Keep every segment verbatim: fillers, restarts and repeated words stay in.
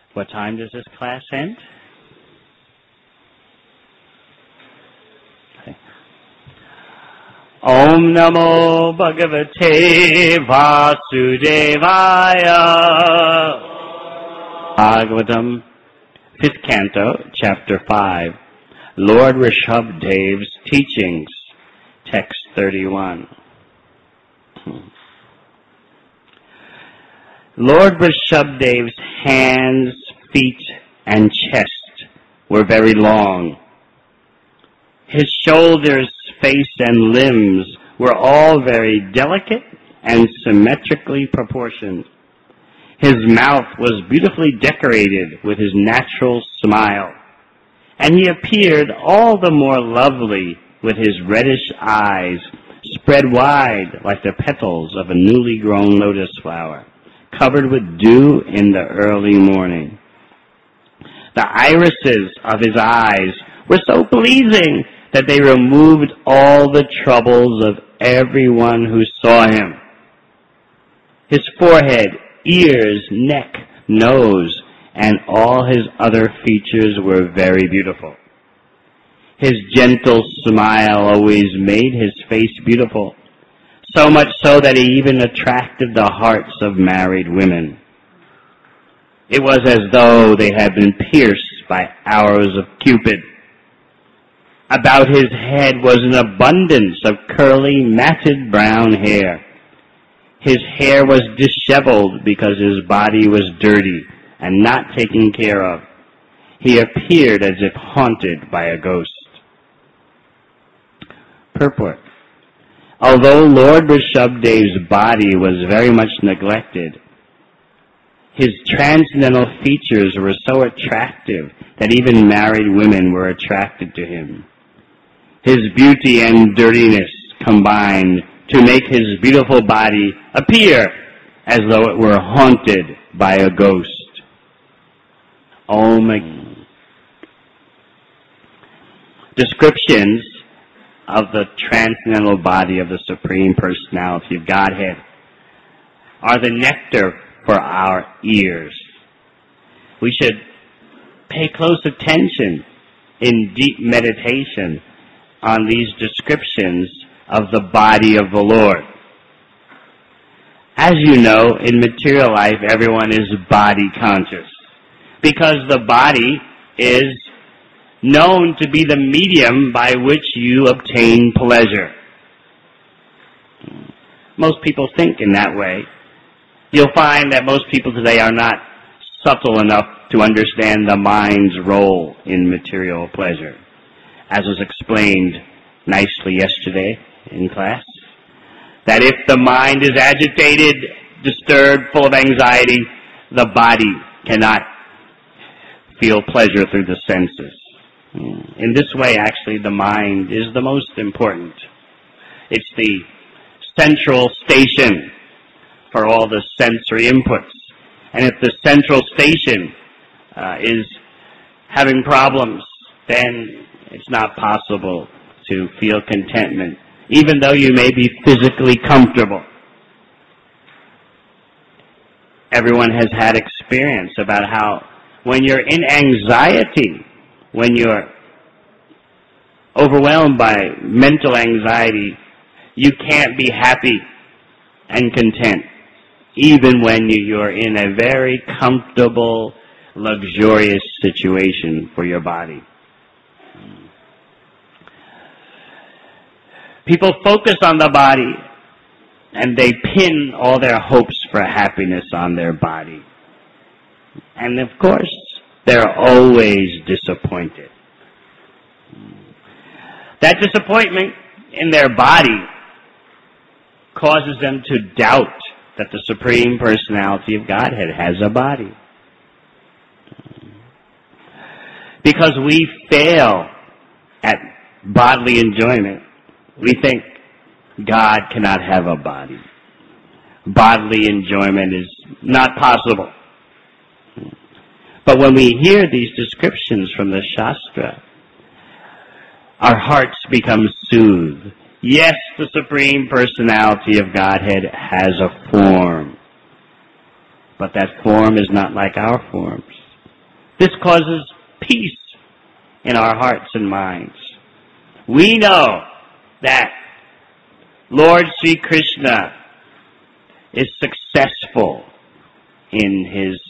What time does this class end? Okay. Om Namo Bhagavate Vasudevaya. Bhagavatam, fifth canto, chapter five. Lord Rishabhadev's teachings, text thirty-one. Lord Rishabhadev's hands, feet, and chest were very long. His shoulders, face, and limbs were all very delicate and symmetrically proportioned. His mouth was beautifully decorated with his natural smile, and he appeared all the more lovely with his reddish eyes spread wide like the petals of a newly grown lotus flower, covered with dew in the early morning. The irises of his eyes were so pleasing that they removed all the troubles of everyone who saw him. His forehead, ears, neck, nose, and all his other features were very beautiful. His gentle smile always made his face beautiful, so much so that he even attracted the hearts of married women. It was as though they had been pierced by arrows of Cupid. About his head was an abundance of curly, matted brown hair. His hair was disheveled because his body was dirty and not taken care of. He appeared as if haunted by a ghost. Purport. Although Lord Rishabhadev's body was very much neglected, his transcendental features were so attractive that even married women were attracted to him. His beauty and dirtiness combined to make his beautiful body appear as though it were haunted by a ghost. Om. Descriptions of the transcendental body of the Supreme Personality of Godhead are the nectar for our ears. We should pay close attention in deep meditation on these descriptions of the body of the Lord. As you know, in material life, everyone is body conscious because the body is known to be the medium by which you obtain pleasure. Most people think in that way. You'll find that most people today are not subtle enough to understand the mind's role in material pleasure. As was explained nicely yesterday in class, that if the mind is agitated, disturbed, full of anxiety, the body cannot feel pleasure through the senses. In this way, actually, the mind is the most important. It's the central station for all the sensory inputs. And if the central station uh, is having problems, then it's not possible to feel contentment, even though you may be physically comfortable. Everyone has had experience about how when you're in anxiety, when you're overwhelmed by mental anxiety, you can't be happy and content, even when you're in a very comfortable, luxurious situation for your body. People focus on the body, and they pin all their hopes for happiness on their body. And of course, they're always disappointed. That disappointment in their body causes them to doubt that the Supreme Personality of Godhead has a body. Because we fail at bodily enjoyment, we think God cannot have a body. Bodily enjoyment is not possible. But when we hear these descriptions from the Shastra, our hearts become soothed. Yes, the Supreme Personality of Godhead has a form, but that form is not like our forms. This causes peace in our hearts and minds. We know that Lord Sri Krishna is successful in his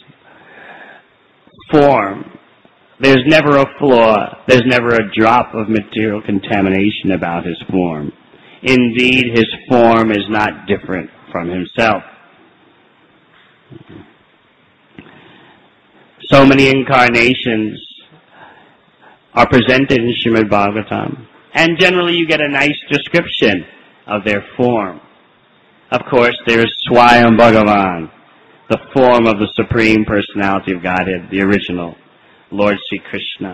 form. There's never a flaw. There's never a drop of material contamination about his form. Indeed, his form is not different from himself. So many incarnations are presented in Srimad Bhagavatam, and generally you get a nice description of their form. Of course, there is Swayam Bhagavan, the form of the Supreme Personality of Godhead, the original Lord Sri Krishna.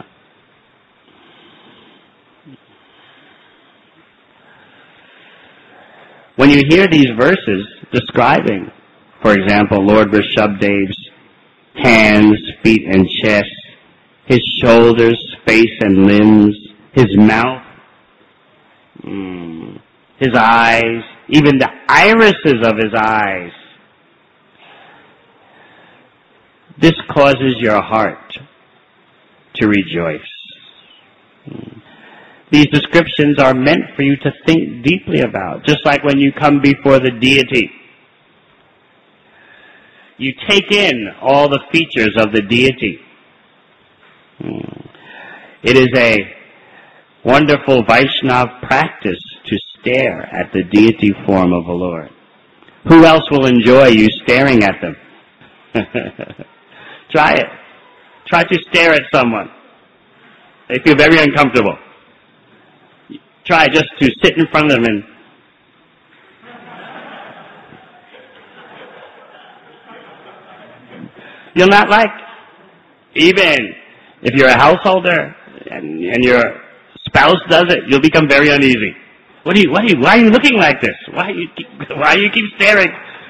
When you hear these verses describing, for example, Lord Rishabhadev's hands, feet, and chest, his shoulders, face, and limbs, his mouth, mm, his eyes, even the irises of his eyes, this causes your heart to rejoice. Mm. These descriptions are meant for you to think deeply about, just like when you come before the deity. You take in all the features of the deity. It is a wonderful Vaishnava practice to stare at the deity form of the Lord. Who else will enjoy you staring at them? Try it. Try to stare at someone. They feel very uncomfortable. Try just to sit in front of them and you'll not like. Even if you're a householder and, and your spouse does it, you'll become very uneasy. What do you? What are you? Why are you looking like this? Why you? Keep, why you keep staring?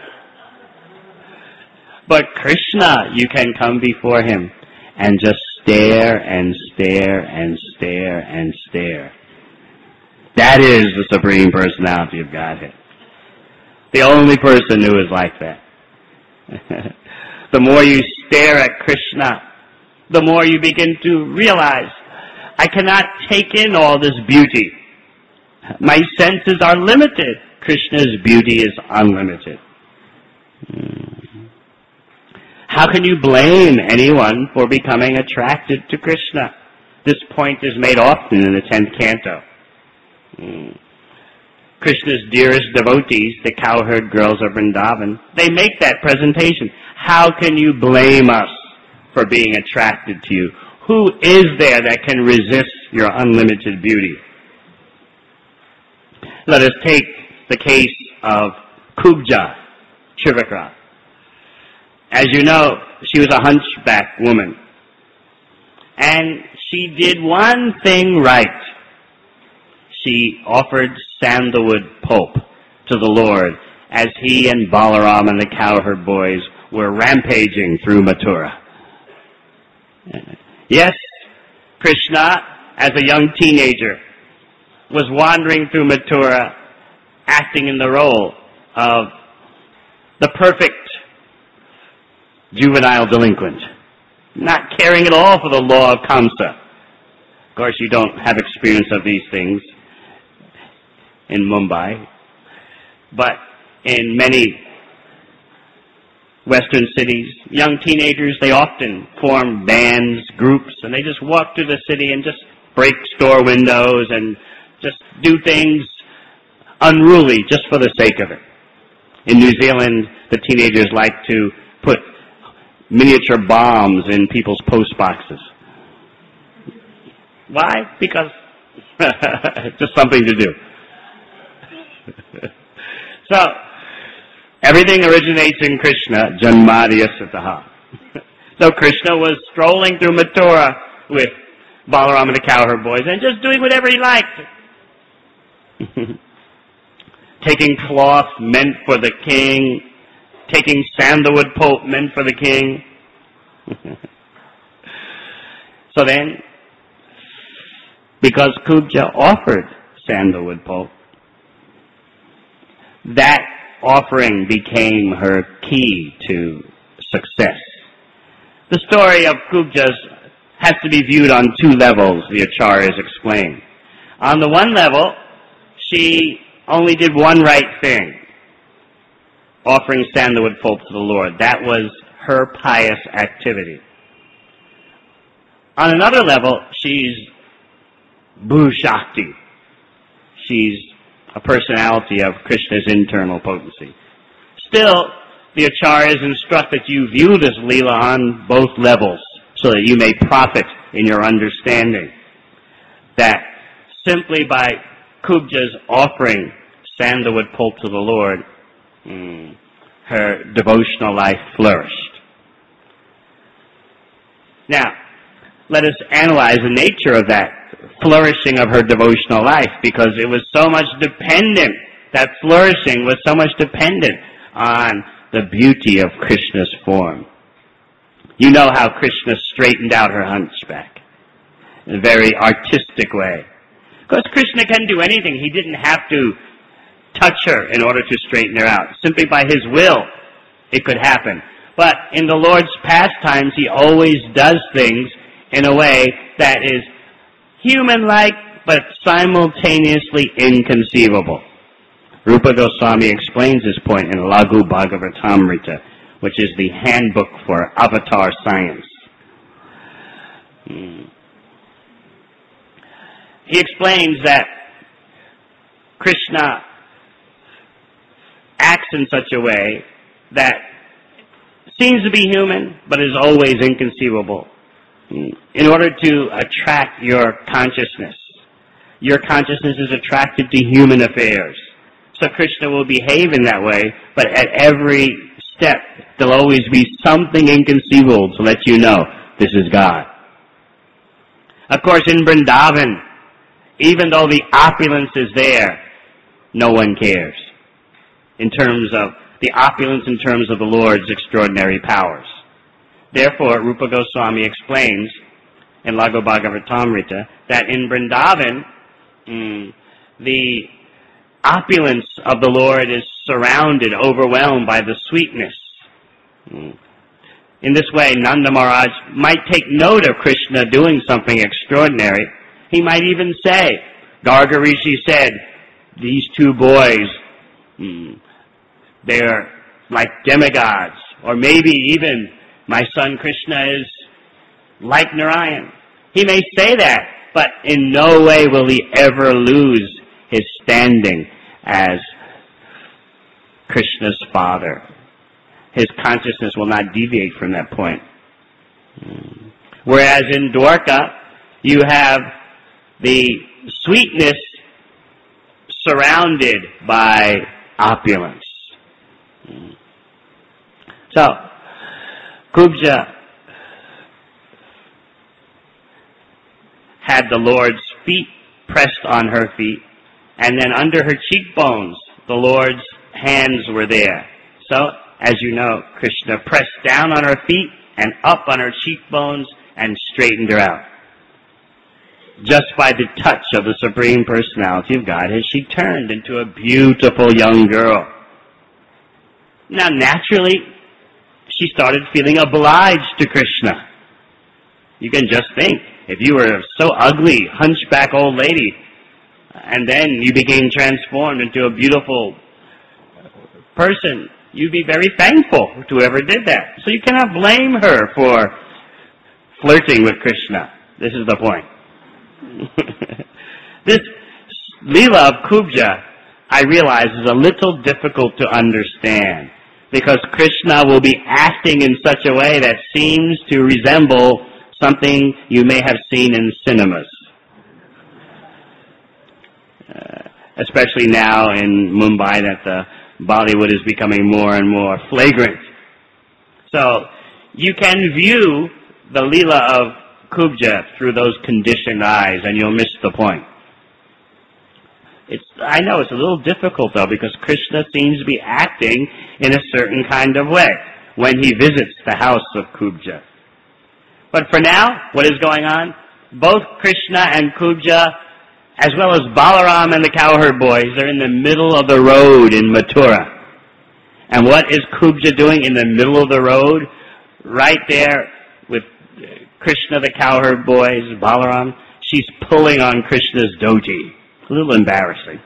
But Krishna, you can come before him and just stare and stare and stare and stare. That is the Supreme Personality of Godhead. The only person who is like that. The more you stare at Krishna, the more you begin to realize, I cannot take in all this beauty. My senses are limited. Krishna's beauty is unlimited. How can you blame anyone for becoming attracted to Krishna? This point is made often in the tenth canto. Krishna's dearest devotees, the cowherd girls of Vrindavan, they make that presentation. How can you blame us for being attracted to you? Who is there that can resist your unlimited beauty? Let us take the case of Kubja Trivakra. As you know, she was a hunchback woman. And she did one thing right. She offered sandalwood pulp to the Lord as he and Balaram and the cowherd boys were rampaging through Mathura. Yes, Krishna, as a young teenager, was wandering through Mathura, acting in the role of the perfect juvenile delinquent, not caring at all for the law of Kamsa. Of course, you don't have experience of these things in Mumbai, but in many Western cities, young teenagers, they often form bands, groups, and they just walk through the city and just break store windows and just do things unruly just for the sake of it. In New Zealand, the teenagers like to put miniature bombs in people's post boxes. Why? Because it's just something to do. So, everything originates in Krishna, Janmadya Sitaha. So Krishna was strolling through Mathura with Balaram and the cowherd boys and just doing whatever he liked. Taking cloth meant for the king, taking sandalwood pulp meant for the king. So then, because Kubja offered sandalwood pulp, that offering became her key to success. The story of Kubja's has to be viewed on two levels, the acharyas explain. On the one level, she only did one right thing, offering sandalwood pulp to the Lord. That was her pious activity. On another level, she's Bhu Shakti. She's a personality of Krishna's internal potency. Still, the acharyas instruct that you view this Leela on both levels so that you may profit in your understanding. That simply by Kubja's offering sandalwood pulp to the Lord, mm, her devotional life flourished. Now, let us analyze the nature of that flourishing of her devotional life, because it was so much dependent, that flourishing was so much dependent on the beauty of Krishna's form. You know how Krishna straightened out her hunchback in a very artistic way. Because Krishna can do anything. He didn't have to touch her in order to straighten her out. Simply by his will, it could happen. But in the Lord's pastimes, he always does things in a way that is human-like, but simultaneously inconceivable. Rupa Goswami explains this point in Laghu Bhagavatamrita, which is the handbook for avatar science. Hmm. He explains that Krishna acts in such a way that seems to be human, but is always inconceivable, in order to attract your consciousness. Your consciousness is attracted to human affairs. So Krishna will behave in that way, but at every step there'll always be something inconceivable to let you know this is God. Of course, in Vrindavan, even though the opulence is there, no one cares. In terms of the opulence, in terms of the Lord's extraordinary powers. Therefore, Rupa Goswami explains in Laghu Bhagavatamrita that in Vrindavan, mm, the opulence of the Lord is surrounded, overwhelmed by the sweetness. Mm. In this way, Nanda Maharaj might take note of Krishna doing something extraordinary. He might even say, Garga Rishi said, these two boys, mm, they're like demigods. Or maybe even, my son Krishna is like Narayan. He may say that, but in no way will he ever lose his standing as Krishna's father. His consciousness will not deviate from that point. Whereas in Dwarka, you have the sweetness surrounded by opulence. So, Kubja had the Lord's feet pressed on her feet, and then under her cheekbones, the Lord's hands were there. So, as you know, Krishna pressed down on her feet and up on her cheekbones and straightened her out. Just by the touch of the Supreme Personality of Godhead, she turned into a beautiful young girl. Now, naturally, she started feeling obliged to Krishna. You can just think, if you were a so ugly, hunchback old lady, and then you became transformed into a beautiful person, you'd be very thankful to whoever did that. So you cannot blame her for flirting with Krishna. This is the point. This Leela of Kubja, I realize, is a little difficult to understand, because Krishna will be acting in such a way that seems to resemble something you may have seen in cinemas. Uh, especially now in Mumbai, that the Bollywood is becoming more and more flagrant. So you can view the Leela of Kubja through those conditioned eyes, and you'll miss the point. It's, I know it's a little difficult, though, because Krishna seems to be acting in a certain kind of way when he visits the house of Kubja. But for now, what is going on? Both Krishna and Kubja, as well as Balaram and the cowherd boys, they're in the middle of the road in Mathura. And what is Kubja doing in the middle of the road? Right there with Krishna, the cowherd boys, Balaram, she's pulling on Krishna's dhoti. A little embarrassing.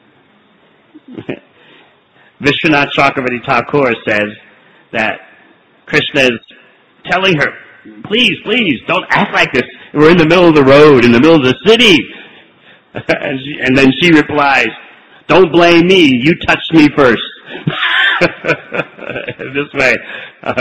Vishwanath Chakravarti Thakur says that Krishna is telling her, please, please, don't act like this. We're in the middle of the road, in the middle of the city. and, she, and then she replies, don't blame me, you touched me first. This way, uh,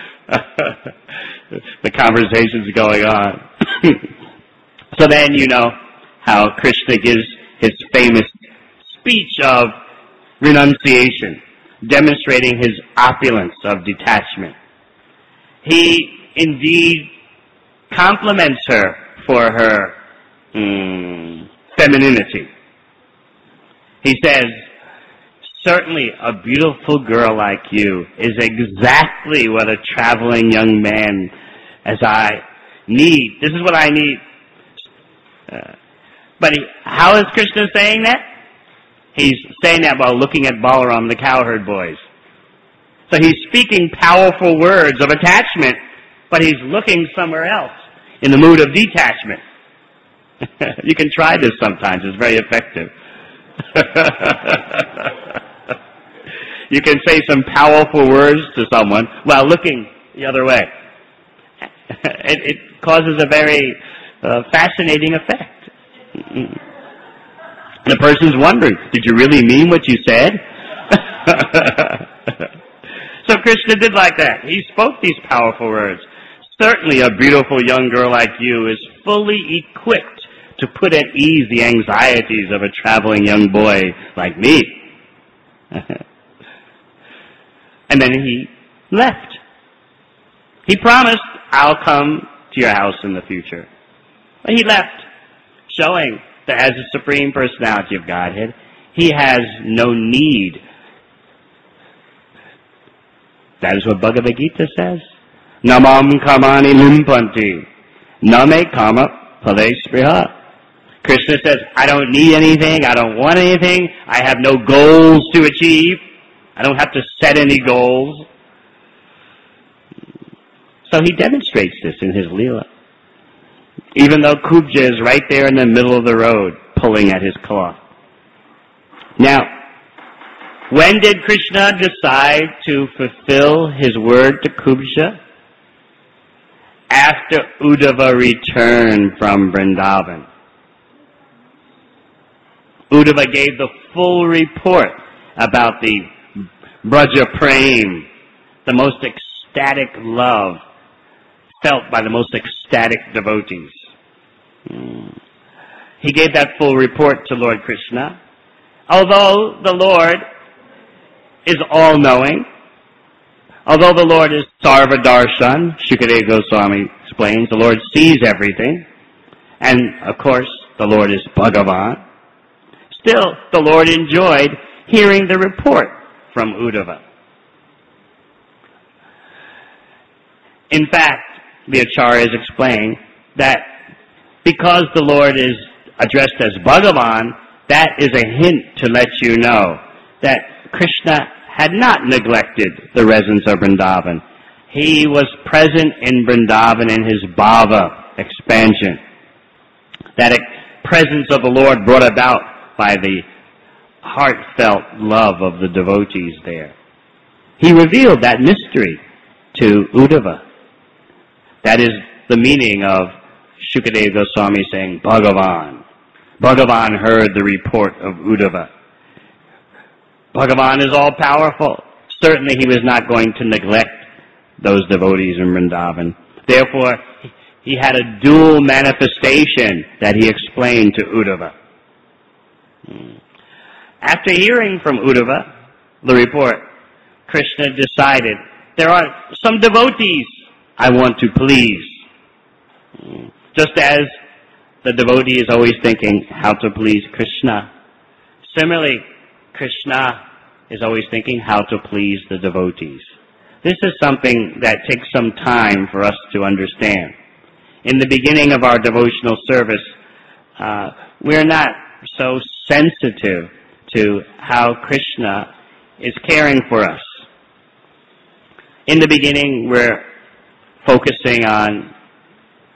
the conversation's going on. So then you know how Krishna gives his famous speech of renunciation, demonstrating his opulence of detachment. He indeed compliments her for her mm, femininity. He says, certainly a beautiful girl like you is exactly what a traveling young man as I need. This is what I need. Uh, but he, how is Krishna saying that? He's saying that while looking at Balaram, the cowherd boys. So he's speaking powerful words of attachment, but he's looking somewhere else in the mood of detachment. You can try this sometimes. It's very effective. You can say some powerful words to someone while looking the other way. It, it causes a very uh, fascinating effect. The person's wondering, did you really mean what you said? So Krishna did like that. He spoke these powerful words. Certainly a beautiful young girl like you is fully equipped to put at ease the anxieties of a traveling young boy like me. And then he left. He promised, I'll come to your house in the future. But he left, showing that as the Supreme Personality of Godhead, he has no need. That is what Bhagavad Gita says. Namam kamani limpanti, name kama phale spriha. Krishna says, I don't need anything, I don't want anything, I have no goals to achieve, I don't have to set any goals. So he demonstrates this in his Leela. Even though Kubja is right there in the middle of the road, pulling at his cloth. Now, when did Krishna decide to fulfill his word to Kubja? After Uddhava returned from Vrindavan. Uddhava gave the full report about the Braja Prem, the most ecstatic love felt by the most ecstatic devotees. He gave that full report to Lord Krishna. Although the Lord is all-knowing, although the Lord is Sarvadarshan, Shukadeva Goswami explains, the Lord sees everything, and of course the Lord is Bhagavan, still the Lord enjoyed hearing the report from Uddhava. In fact, the Acharyas explain that because the Lord is addressed as Bhagavan, that is a hint to let you know that Krishna had not neglected the residents of Vrindavan. He was present in Vrindavan in his bhava expansion. That presence of the Lord brought about by the heartfelt love of the devotees there. He revealed that mystery to Uddhava. That is the meaning of Shukadeva Goswami saying, Bhagavan. Bhagavan heard the report of Uddhava. Bhagavan is all-powerful. Certainly he was not going to neglect those devotees in Vrindavan. Therefore, he had a dual manifestation that he explained to Uddhava. After hearing from Uddhava the report, Krishna decided, there are some devotees I want to please. Just as the devotee is always thinking how to please Krishna, similarly, Krishna is always thinking how to please the devotees. This is something that takes some time for us to understand. In the beginning of our devotional service, uh, we're not so sensitive to how Krishna is caring for us. In the beginning, we're focusing on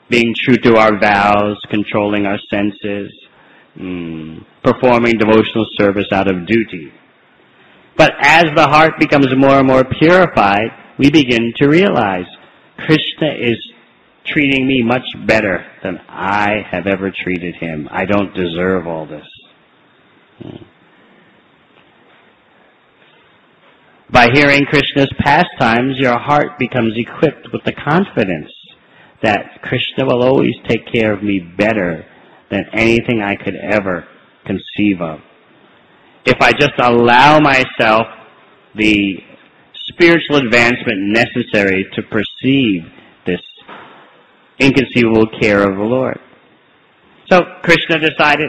being true to our vows, controlling our senses, mm, performing devotional service out of duty. But as the heart becomes more and more purified, we begin to realize Krishna is treating me much better than I have ever treated him. I don't deserve all this. Mm. By hearing Krishna's pastimes, your heart becomes equipped with the confidence that Krishna will always take care of me better than anything I could ever conceive of. If I just allow myself the spiritual advancement necessary to perceive this inconceivable care of the Lord. So Krishna decided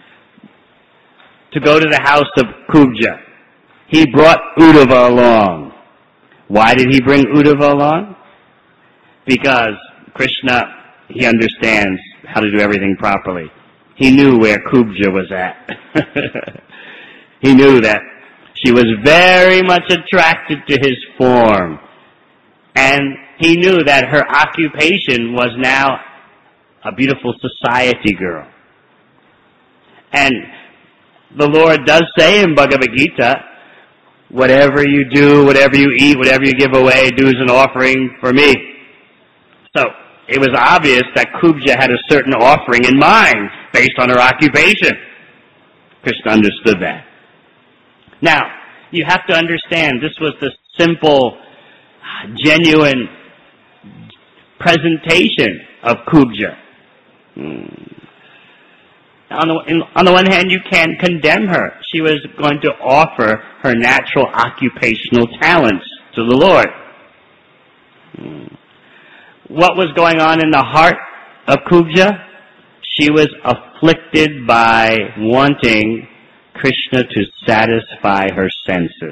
to go to the house of Kubja. He brought Uddhava along. Why did he bring Uddhava along? Because Krishna, he understands how to do everything properly. He knew where Kubja was at. He knew that she was very much attracted to his form. And he knew that her occupation was now a beautiful society girl. And the Lord does say in Bhagavad Gita, whatever you do, whatever you eat, whatever you give away, do as an offering for me. So it was obvious that Kubja had a certain offering in mind based on her occupation. Krishna understood that. Now, you have to understand, this was the simple, genuine presentation of Kubja. Hmm. On the, in, on the one hand, you can condemn her. She was going to offer her natural occupational talents to the Lord. Hmm. What was going on in the heart of Kubja? She was afflicted by wanting Krishna to satisfy her senses.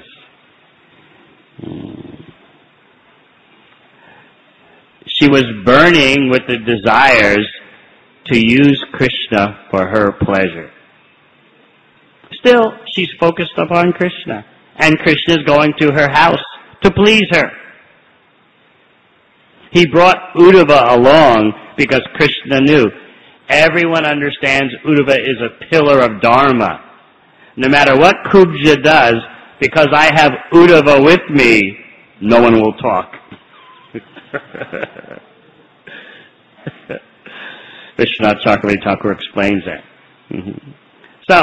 Hmm. She was burning with the desires to use Krishna for her pleasure. Still, she's focused upon Krishna, and Krishna is going to her house to please her. He brought Uddhava along because Krishna knew everyone understands Uddhava is a pillar of Dharma. No matter what Kubja does, because I have Uddhava with me, no one will talk. Vishwanath Chakravarti Thakur explains that. Mm-hmm. So,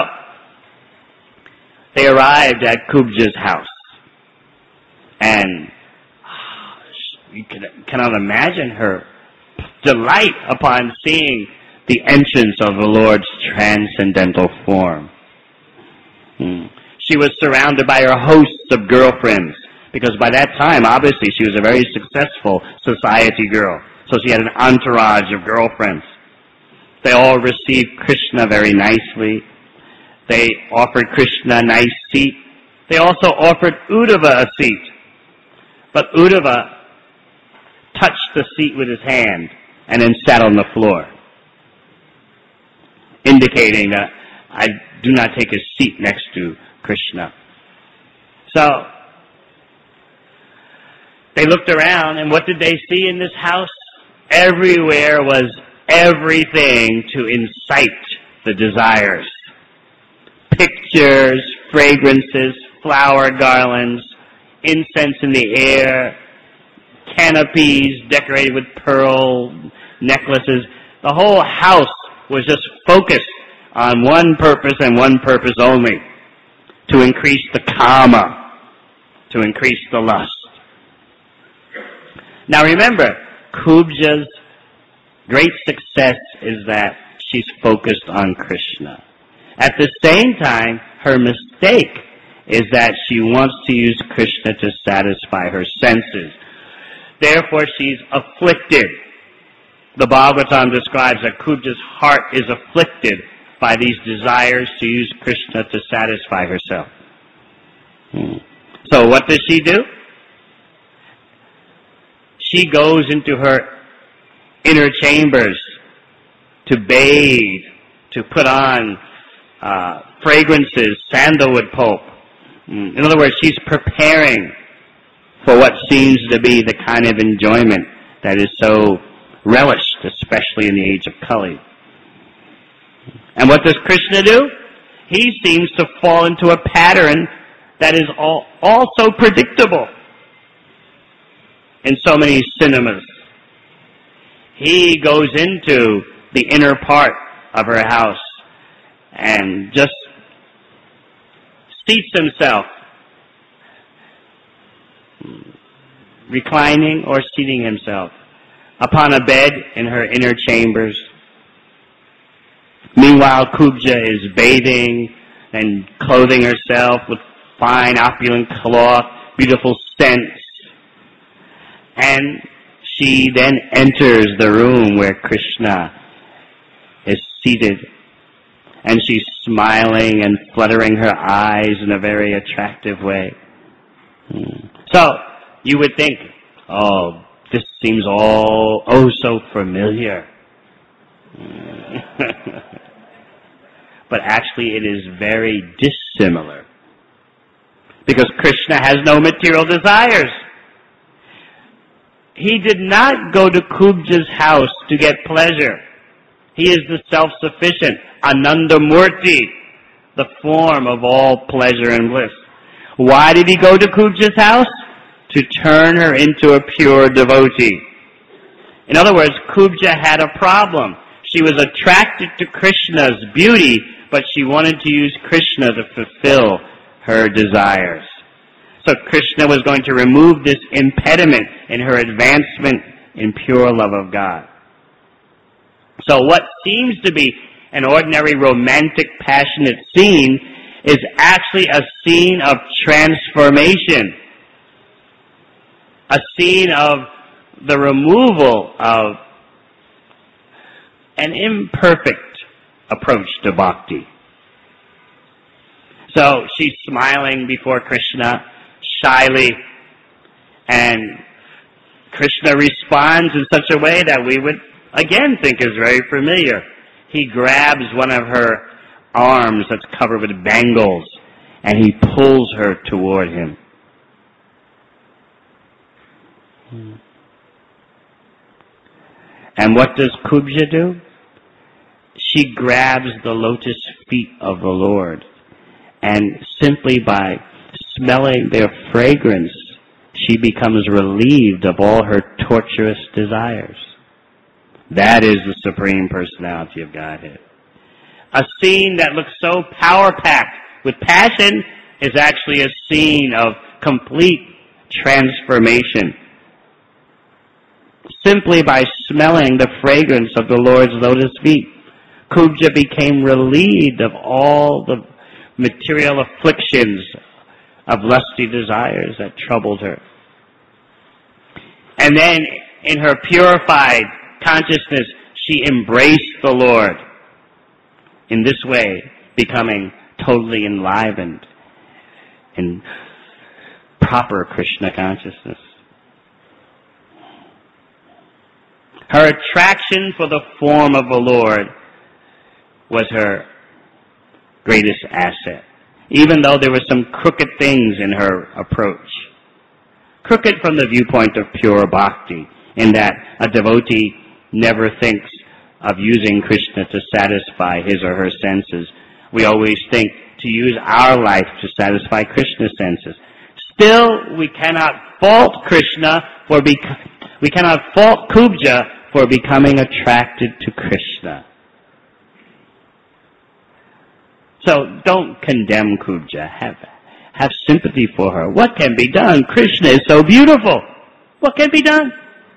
they arrived at Kubja's house. And you can, cannot imagine her delight upon seeing the entrance of the Lord's transcendental form. Mm. She was surrounded by her hosts of girlfriends, because by that time, obviously, she was a very successful society girl. So she had an entourage of girlfriends. They all received Krishna very nicely. They offered Krishna a nice seat. They also offered Uddhava a seat. But Uddhava touched the seat with his hand and then sat on the floor, indicating that I do not take a seat next to Krishna. So, they looked around, and what did they see in this house? Everywhere was everything to incite the desires. Pictures, fragrances, flower garlands, incense in the air, canopies decorated with pearl necklaces. The whole house was just focused on one purpose and one purpose only, to increase the kama, to increase the lust. Now remember, Kubja's great success is that she's focused on Krishna. At the same time, her mistake is that she wants to use Krishna to satisfy her senses. Therefore, she's afflicted. The Bhagavatam describes that Kubja's heart is afflicted by these desires to use Krishna to satisfy herself. Hmm. So what does she do? She goes into her inner chambers to bathe, to put on uh, fragrances, sandalwood pulp. In other words, she's preparing for what seems to be the kind of enjoyment that is so relished especially in the age of Kali. And what does Krishna do? He seems to fall into a pattern that is all, also predictable in so many cinemas. He goes into the inner part of her house and just seats himself, reclining or seating himself upon a bed in her inner chambers. Meanwhile, Kubja is bathing and clothing herself with fine opulent cloth, beautiful scents. And she then enters the room where Krishna is seated, and she's smiling and fluttering her eyes in a very attractive way. So, you would think, oh, this seems all oh so familiar. But actually it is very dissimilar, because Krishna has no material desires. He did not go to Kubja's house to get pleasure. He is the self-sufficient Anandamurti, the form of all pleasure and bliss. Why did he go to Kubja's house? To turn her into a pure devotee. In other words, Kubja had a problem. She was attracted to Krishna's beauty, but she wanted to use Krishna to fulfill her desires. So Krishna was going to remove this impediment in her advancement in pure love of God. So what seems to be an ordinary romantic, passionate scene is actually a scene of transformation, a scene of the removal of an imperfect approach to bhakti. So she's smiling before Krishna, shyly, and Krishna responds in such a way that we would again think is very familiar. He grabs one of her arms that's covered with bangles, and he pulls her toward him. And what does Kubja do? She grabs the lotus feet of the Lord, and simply by smelling their fragrance, she becomes relieved of all her torturous desires. That is the Supreme Personality of Godhead. A scene that looks so power-packed with passion is actually a scene of complete transformation. Simply by smelling the fragrance of the Lord's lotus feet, Kubja became relieved of all the material afflictions of lusty desires that troubled her. And then, in her purified consciousness, she embraced the Lord. In this way, becoming totally enlivened in proper Krishna consciousness. Her attraction for the form of the Lord was her greatest asset, even though there were some crooked things in her approach. Crooked from the viewpoint of pure bhakti, in that a devotee never thinks of using Krishna to satisfy his or her senses. We always think to use our life to satisfy Krishna's senses. Still, we cannot fault Krishna for bec- we cannot fault Kubja for becoming attracted to Krishna. So don't condemn Kubja. Have, have sympathy for her. What can be done? Krishna is so beautiful. What can be done?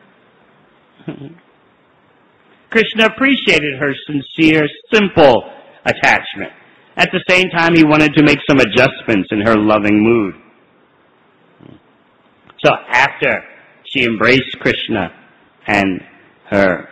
Krishna appreciated her sincere, simple attachment. At the same time, he wanted to make some adjustments in her loving mood. So after she embraced Krishna and her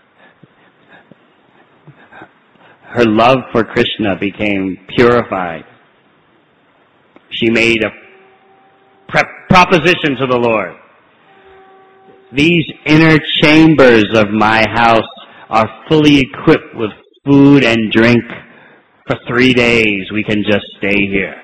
her love for Krishna became purified, she made a pre- proposition to the Lord. These inner chambers of my house are fully equipped with food and drink. For three days we can just stay here.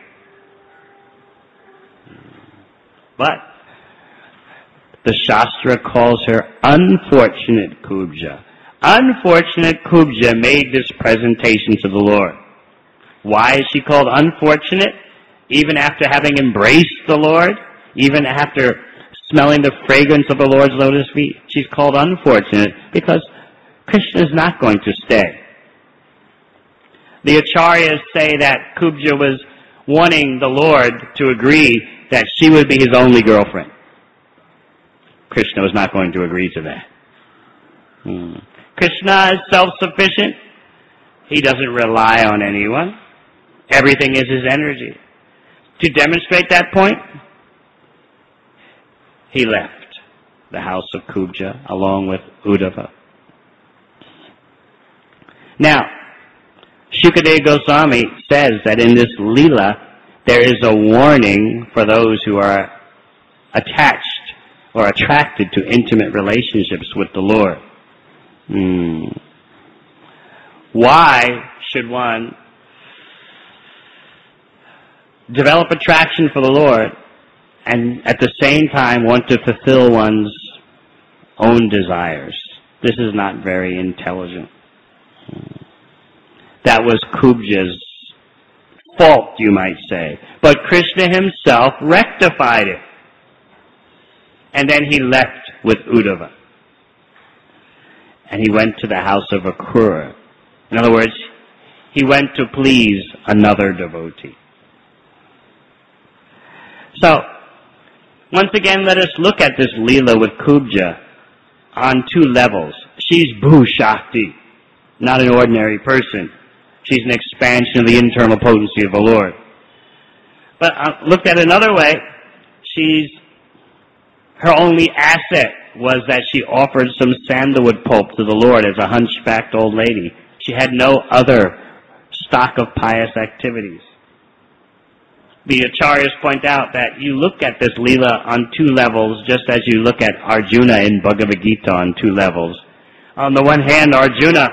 But the Shastra calls her unfortunate Kubja, Unfortunate Kubja made this presentation to the Lord. Why is she called unfortunate? Even after having embraced the Lord, even after smelling the fragrance of the Lord's lotus feet, she's called unfortunate because Krishna is not going to stay. The Acharyas say that Kubja was wanting the Lord to agree that she would be his only girlfriend. Krishna was not going to agree to that. Hmm. Krishna is self-sufficient. He doesn't rely on anyone. Everything is his energy. To demonstrate that point, he left the house of Kubja along with Uddhava. Now, Shukadeva Goswami says that in this Leela, there is a warning for those who are attached or attracted to intimate relationships with the Lord. Hmm. Why should one develop attraction for the Lord and at the same time want to fulfill one's own desires? This is not very intelligent. That was Kubja's fault, you might say. But Krishna himself rectified it. And then he left with Uddhava. And he went to the house of Akrura. In other words, he went to please another devotee. So, once again, let us look at this Leela with Kubja on two levels. She's Bhu Shakti, not an ordinary person. She's an expansion of the internal potency of the Lord. But uh, looked at another way, she's, her only asset was that she offered some sandalwood pulp to the Lord as a hunchbacked old lady. She had no other stock of pious activities. The Acharyas point out that you look at this Leela on two levels, just as you look at Arjuna in Bhagavad Gita on two levels. On the one hand, Arjuna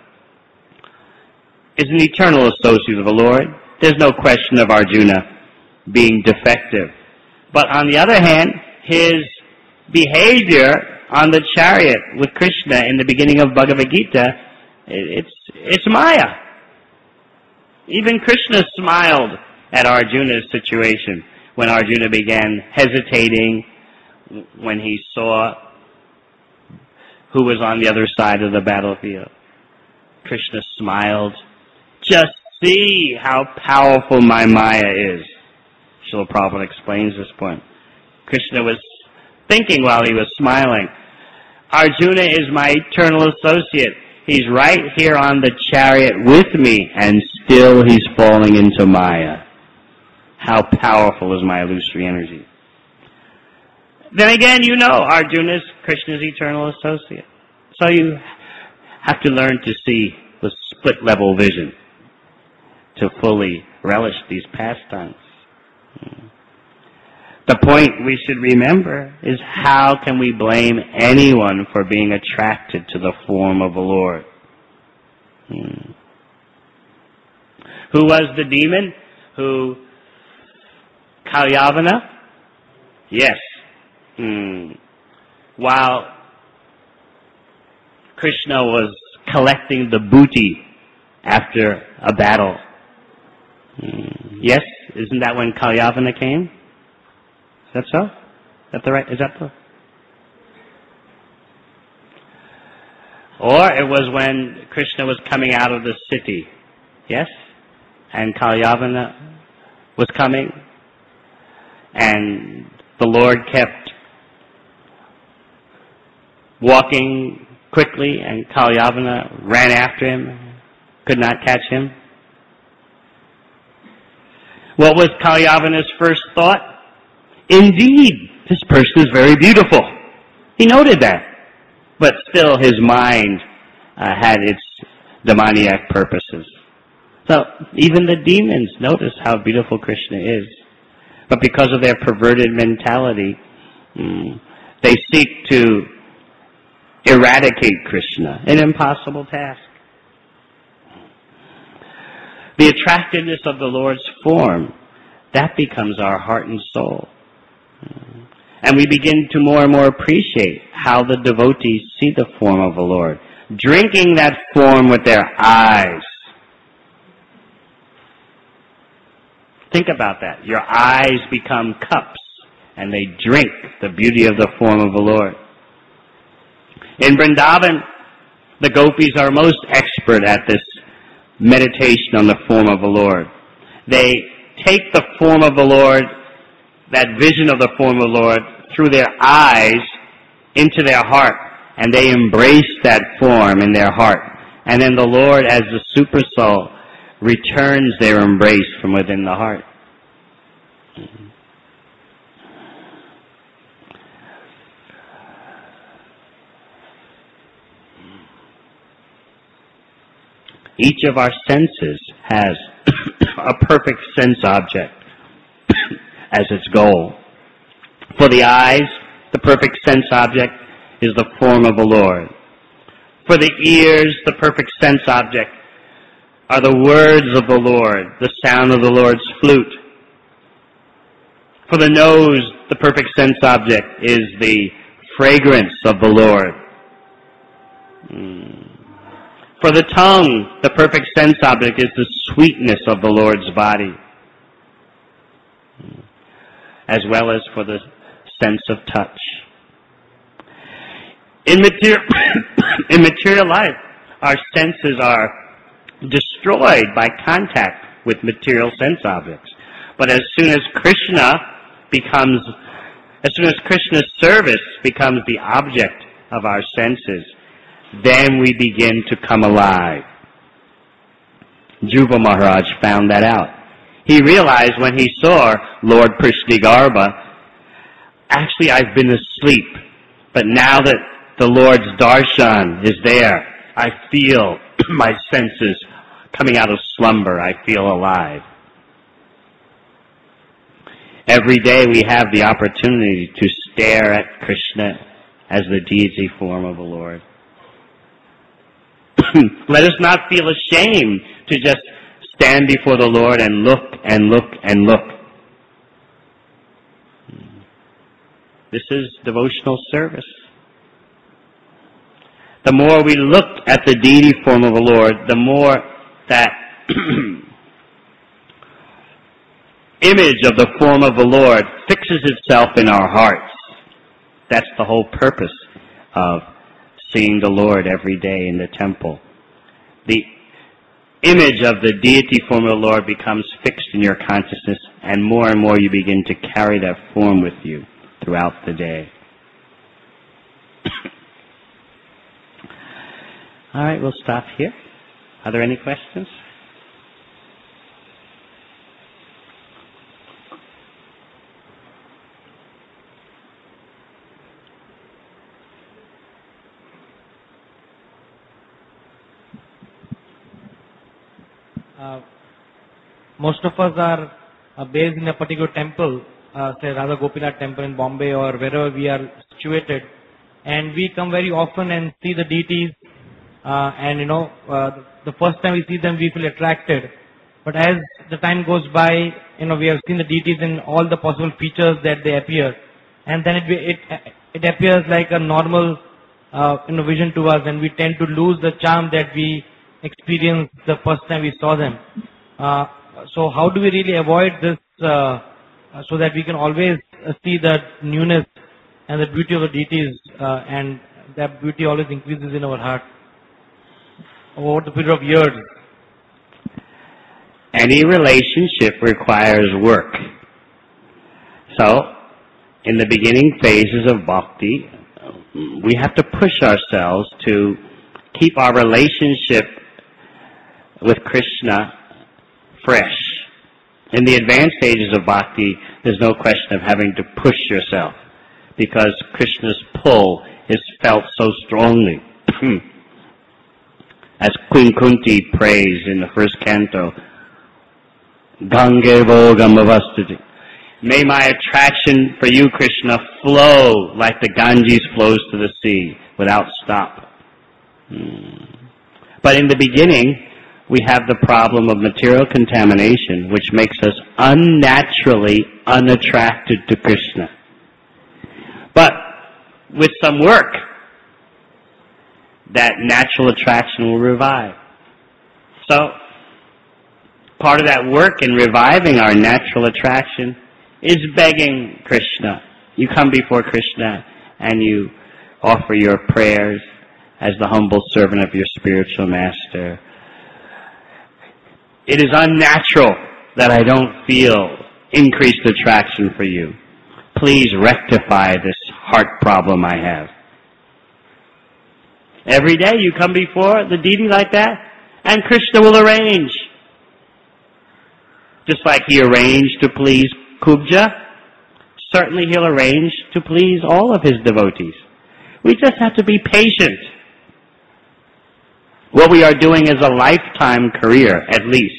is an eternal associate of the Lord. There's no question of Arjuna being defective. But on the other hand, his behavior on the chariot with Krishna in the beginning of Bhagavad Gita, it's, it's Maya. Even Krishna smiled at Arjuna's situation when Arjuna began hesitating when he saw who was on the other side of the battlefield. Krishna smiled. Just see how powerful my Maya is. Srila Prabhupada explains this point. Krishna was thinking while he was smiling, Arjuna is my eternal associate. He's right here on the chariot with me, and still he's falling into Maya. How powerful is my illusory energy? Then again, you know Arjuna is Krishna's eternal associate. So you have to learn to see the split-level vision to fully relish these pastimes. The point we should remember is, how can we blame anyone for being attracted to the form of the Lord? Hmm. Who was the demon who Kalyavana? Yes. Hmm. While Krishna was collecting the booty after a battle. Hmm. Yes? Isn't that when Kalyavana came? Is that so? Is that the right? Is that the? Or it was when Krishna was coming out of the city. Yes? And Kalyavana was coming. And the Lord kept walking quickly, and Kalyavana ran after him, could not catch him. What was Kalyavana's first thought? Indeed, this person is very beautiful. He noted that. But still his mind uh, had its demoniac purposes. So even the demons notice how beautiful Krishna is. But because of their perverted mentality, mm, they seek to eradicate Krishna, an impossible task. The attractiveness of the Lord's form, that becomes our heart and soul. And we begin to more and more appreciate how the devotees see the form of the Lord. drinking that form with their eyes. Think about that. Your eyes become cups, and they drink the beauty of the form of the Lord. In Vrindavan, the gopis are most expert at this meditation on the form of the Lord. They take the form of the Lord, that vision of the form of the Lord, through their eyes into their heart, and they embrace that form in their heart. And then the Lord, as the super soul, returns their embrace from within the heart. Each of our senses has a perfect sense object as its goal. For the eyes, the perfect sense object is the form of the Lord. For the ears, the perfect sense object are the words of the Lord, the sound of the Lord's flute. For the nose, the perfect sense object is the fragrance of the Lord. For the tongue, the perfect sense object is the sweetness of the Lord's body, as well as for the sense of touch. In material, in material life, our senses are destroyed by contact with material sense objects. But as soon as Krishna becomes, as soon as Krishna's service becomes the object of our senses, then we begin to come alive. Dhruva Maharaj found that out. He realized when he saw Lord Prishnigarbha, actually I've been asleep, but now that the Lord's darshan is there, I feel my senses coming out of slumber. I feel alive. Every day we have the opportunity to stare at Krishna as the deity form of the Lord. Let us not feel ashamed to just stand before the Lord and look and look and look. This is devotional service. The more we look at the deity form of the Lord, the more that image of the form of the Lord fixes itself in our hearts. That's the whole purpose of seeing the Lord every day in the temple. The image of the deity form of the Lord becomes fixed in your consciousness, and more and more you begin to carry that form with you throughout the day. All right, we'll stop here. Are there any questions? Uh, most of us are uh, based in a particular temple, uh, say Radha Gopinath temple in Bombay or wherever we are situated, and we come very often and see the deities, uh, and you know, uh, the first time we see them we feel attracted, but as the time goes by, you know, we have seen the deities in all the possible features that they appear, and then it it, it appears like a normal uh, you know, vision to us, and we tend to lose the charm that we experienced the first time we saw them. Uh, so how do we really avoid this uh, so that we can always see the newness and the beauty of the deities, uh, and that beauty always increases in our heart over the period of years? Any relationship requires work. So, in the beginning phases of bhakti, we have to push ourselves to keep our relationship with Krishna fresh. In the advanced stages of bhakti, there's no question of having to push yourself, because Krishna's pull is felt so strongly. As Queen Kunti prays in the first canto, Gange Vogamavastati. May my attraction for you, Krishna, flow like the Ganges flows to the sea without stop. Hmm. But in the beginning, we have the problem of material contamination, which makes us unnaturally unattracted to Krishna. But with some work, that natural attraction will revive. So, part of that work in reviving our natural attraction is begging Krishna. You come before Krishna and you offer your prayers as the humble servant of your spiritual master. It is unnatural that I don't feel increased attraction for you. Please rectify this heart problem I have. Every day you come before the deity like that, and Krishna will arrange. Just like he arranged to please Kubja, certainly he'll arrange to please all of his devotees. We just have to be patient. What we are doing is a lifetime career, at least.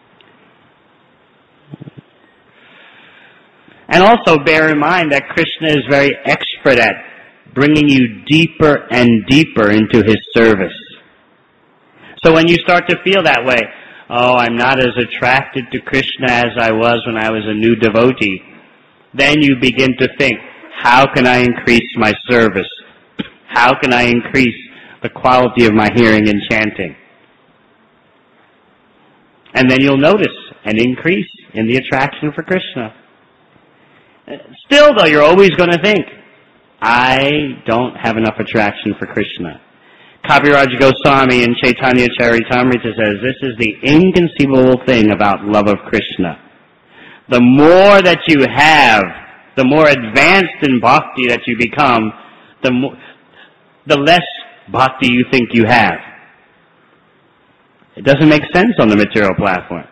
And also bear in mind that Krishna is very expert at bringing you deeper and deeper into his service. So when you start to feel that way, oh, I'm not as attracted to Krishna as I was when I was a new devotee, then you begin to think, how can I increase my service? How can I increase the quality of my hearing and chanting? And then you'll notice an increase in the attraction for Krishna. Still, though, you're always going to think, I don't have enough attraction for Krishna. Kaviraj Goswami in Chaitanya Charitamrita says, this is the inconceivable thing about love of Krishna. The more that you have, the more advanced in bhakti that you become, the more, the less bhakti you think you have. It doesn't make sense on the material platform.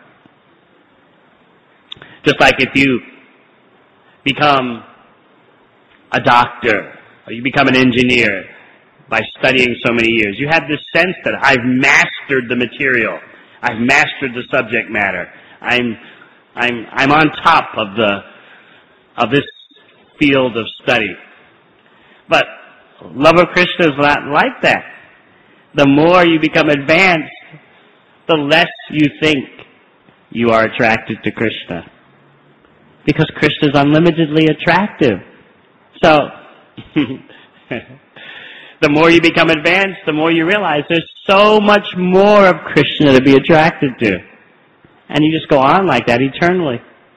Just like if you become a doctor, or you become an engineer by studying so many years, you have this sense that I've mastered the material, I've mastered the subject matter, I'm, I'm, I'm on top of the, of this field of study. But love of Krishna is not like that. The more you become advanced, the less you think you are attracted to Krishna. Because Krishna is unlimitedly attractive. So, the more you become advanced, the more you realize there's so much more of Krishna to be attracted to. And you just go on like that eternally.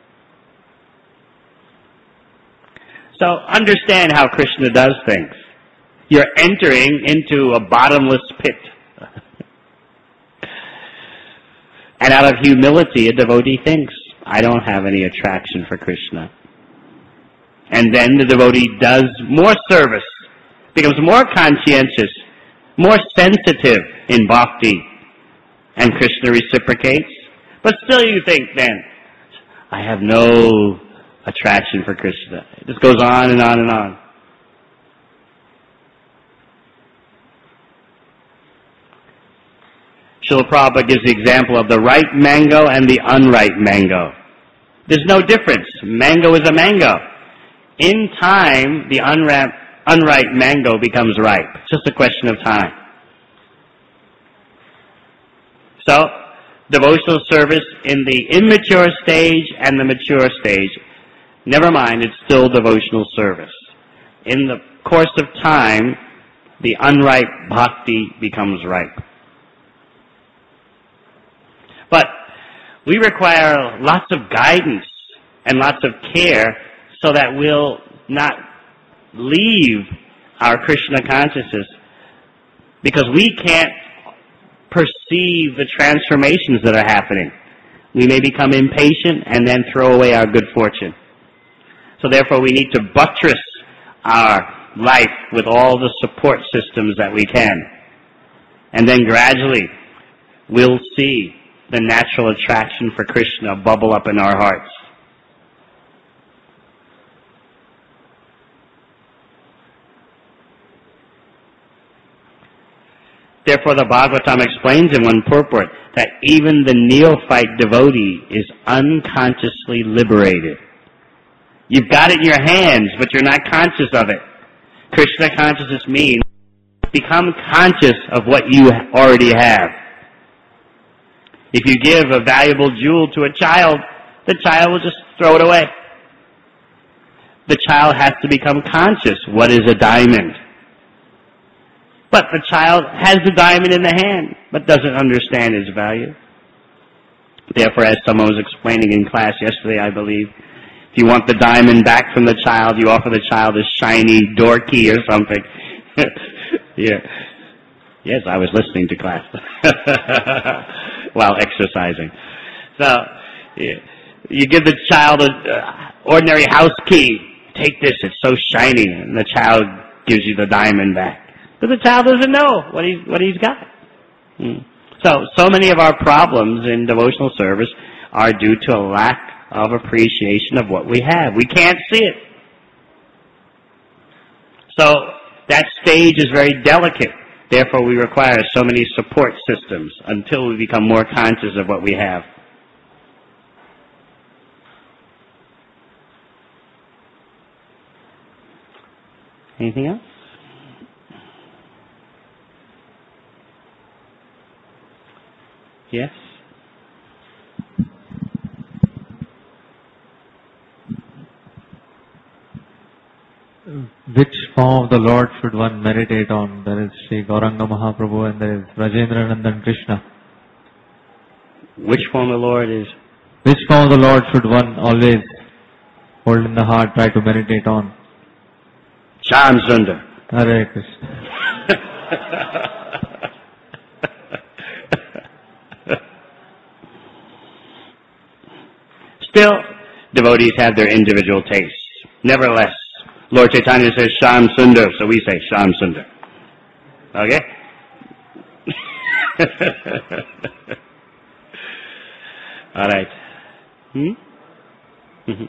So, understand how Krishna does things. You're entering into a bottomless pit. And out of humility, a devotee thinks, I don't have any attraction for Krishna. And then the devotee does more service, becomes more conscientious, more sensitive in bhakti, and Krishna reciprocates. But still you think then, I have no attraction for Krishna. It just goes on and on and on. Srila Prabhupada gives the example of the ripe mango and the unripe mango. There's no difference. Mango is a mango. In time, the unripe, unripe mango becomes ripe. It's just a question of time. So, devotional service in the immature stage and the mature stage, never mind, it's still devotional service. In the course of time, the unripe bhakti becomes ripe. But we require lots of guidance and lots of care so that we'll not leave our Krishna consciousness, because we can't perceive the transformations that are happening. We may become impatient and then throw away our good fortune. So therefore we need to buttress our life with all the support systems that we can. And then gradually we'll see the natural attraction for Krishna bubble up in our hearts. Therefore, the Bhagavatam explains in one purport that even the neophyte devotee is unconsciously liberated. You've got it in your hands, but you're not conscious of it. Krishna consciousness means become conscious of what you already have. If you give a valuable jewel to a child, the child will just throw it away. The child has to become conscious. What is a diamond? But the child has the diamond in the hand, but doesn't understand its value. Therefore, as someone was explaining in class yesterday, I believe, if you want the diamond back from the child, you offer the child a shiny door key or something. Yeah. Yes, I was listening to class while exercising. So, yeah. You give the child an uh, ordinary house key. Take this, it's so shiny. And the child gives you the diamond back. But the child doesn't know what he's, what he's got. Hmm. So, so many of our problems in devotional service are due to a lack of appreciation of what we have. We can't see it. So, that stage is very delicate. Therefore, we require so many support systems until we become more conscious of what we have. Anything else? Yes? Which form of the Lord should one meditate on? There is Sri Gauranga Mahaprabhu and there is Rajendranandan Krishna. Which form of the Lord is? Which form of the Lord should one always hold in the heart, try to meditate on? Shyam Sundar. Hare Krishna. Still, devotees have their individual tastes. Nevertheless, Lord Chaitanya says Shyam Sundar, so we say Shyam Sundar. Okay? All right. Hmm? Mm-hmm.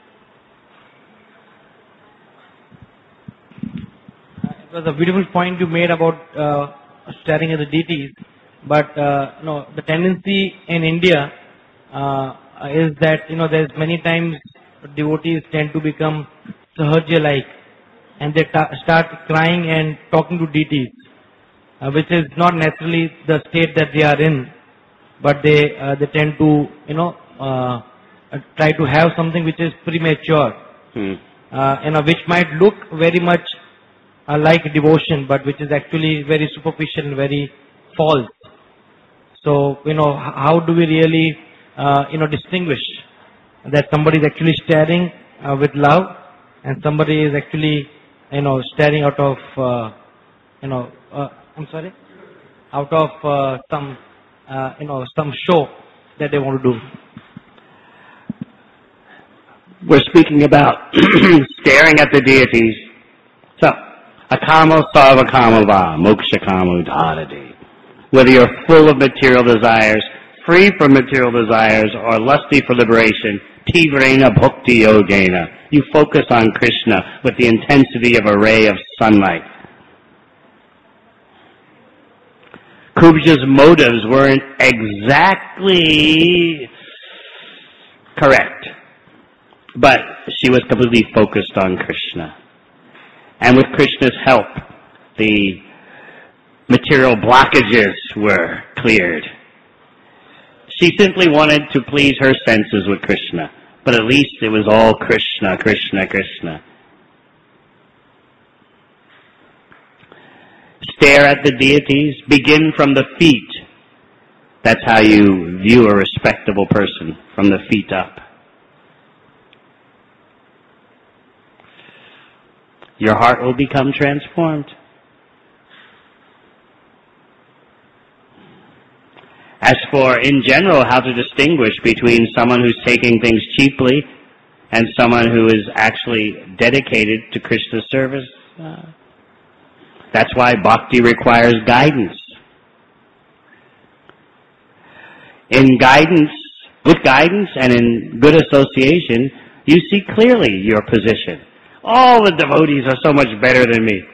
It was a beautiful point you made about uh, staring at the deities, but uh, no, the tendency in India uh, is that you know there's many times devotees tend to become sahaja-like, and they ta- start crying and talking to deities, uh, which is not necessarily the state that they are in, but they uh, they tend to you know uh, try to have something which is premature, Hmm. uh, you know, which might look very much uh, like devotion, but which is actually very superficial and very false. So, you know, h- how do we really, uh, you know, distinguish that somebody is actually staring uh, with love and somebody is actually, you know, staring out of, uh, you know, uh, I'm sorry, out of uh, some, uh, you know, some show that they want to do. We're speaking about staring at the deities. So, akamo sarva kamava, moksha kamo dharade. Whether you're full of material desires, free from material desires, or lusty for liberation, tivrena bhakti yogena. You focus on Krishna with the intensity of a ray of sunlight. Kubja's motives weren't exactly correct, but she was completely focused on Krishna. And with Krishna's help, the material blockages were cleared. She simply wanted to please her senses with Krishna, but at least it was all Krishna, Krishna, Krishna. Stare at the deities, begin from the feet. That's how you view a respectable person, from the feet up. Your heart will become transformed. As for, in general, how to distinguish between someone who's taking things cheaply and someone who is actually dedicated to Krishna's service, uh, that's why bhakti requires guidance. In guidance, with guidance and in good association, you see clearly your position. All the devotees are so much better than me.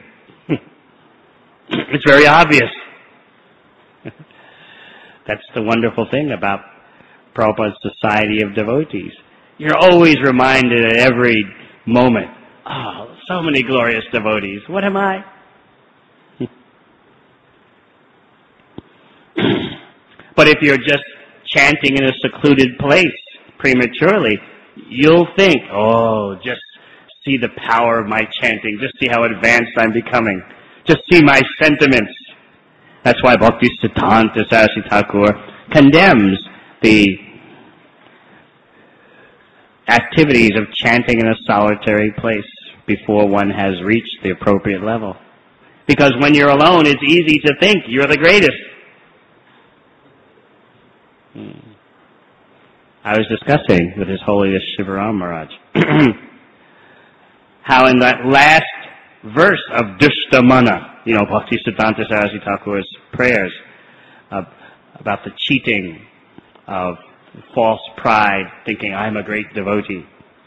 It's very obvious. That's the wonderful thing about Prabhupada's Society of Devotees. You're always reminded at every moment, oh, so many glorious devotees. What am I? But if you're just chanting in a secluded place prematurely, you'll think, oh, just see the power of my chanting, just see how advanced I'm becoming. Just see my sentiments. That's why Bhaktisiddhanta Saraswati Thakur condemns the activities of chanting in a solitary place before one has reached the appropriate level. Because when you're alone, it's easy to think you're the greatest. Hmm. I was discussing with His Holiness Shivaram Maharaj how in that last verse of Dushtamana, you know, Bhaktisiddhanta Saraswati Thakur's prayers uh, about the cheating of false pride, thinking I'm a great devotee.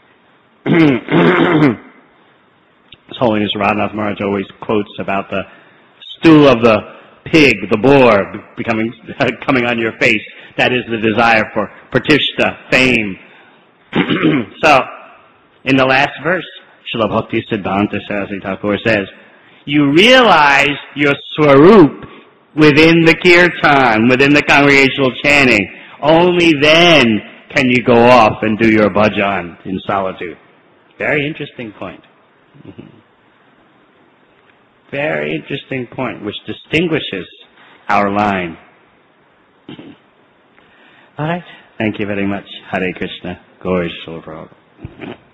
His Holiness Radhanath Maharaj always quotes about the stool of the pig, the boar, becoming coming on your face. That is the desire for pratishta, fame. So, in the last verse, Srila Bhaktisiddhanta Saraswati Thakur says, you realize your swarup within the kirtan, within the congregational chanting. Only then can you go off and do your bhajan in solitude. Very interesting point. Mm-hmm. Very interesting point, which distinguishes our line. All right. Thank you very much. Hare Krishna. Gaur Srila Prabhupada.